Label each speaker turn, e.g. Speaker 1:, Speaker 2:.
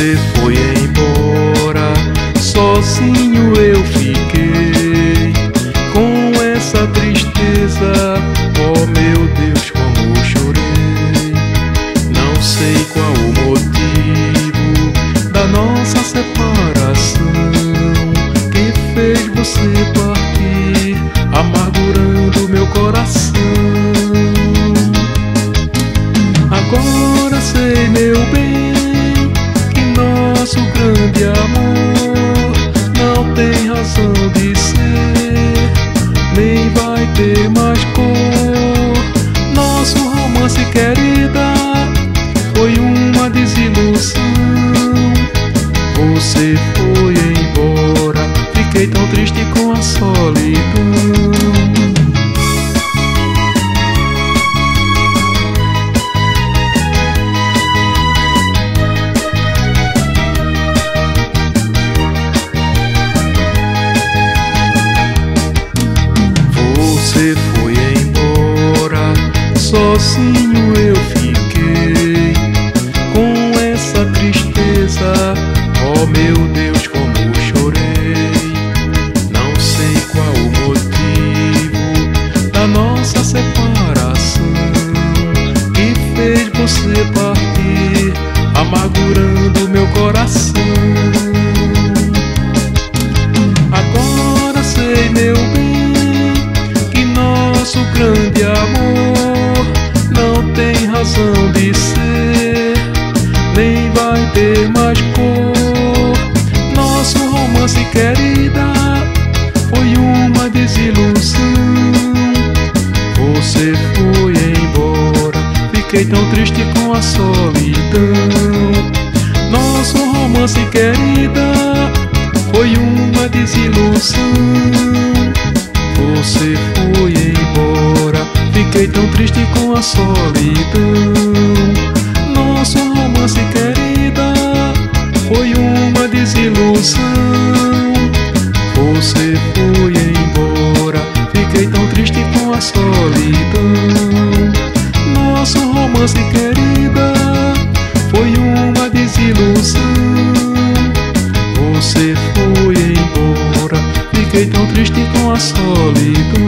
Speaker 1: Você foi embora, sozinho eu fiquei, com essa tristeza, oh meu Deus, como chorei. Não sei qual o motivo da nossa separação, que fez você partir, amargurando meu coração. Agora sei, meu bem, nosso grande amor não tem razão de ser, nem vai ter mais cor. Nosso romance, querida, foi uma desilusão. Você foi embora, fiquei tão triste com a solidão. Você foi embora, sozinho eu fiquei, com essa tristeza, oh meu Deus, como chorei. Não sei qual o motivo da nossa separação, que fez você partir, amargurando meu coração. Agora sei, meu bem, nosso grande amor não tem razão de ser, nem vai ter mais cor. Nosso romance, querida, foi uma desilusão. Você foi embora, fiquei tão triste com a solidão. Nosso romance, querida, foi uma desilusão. Você foi embora, fiquei tão triste com a solidão. Nosso romance, querida, foi uma desilusão. Você foi embora, fiquei tão triste com a solidão. Nosso romance, querida, foi uma desilusão. Você foi embora, fiquei tão triste com a solidão.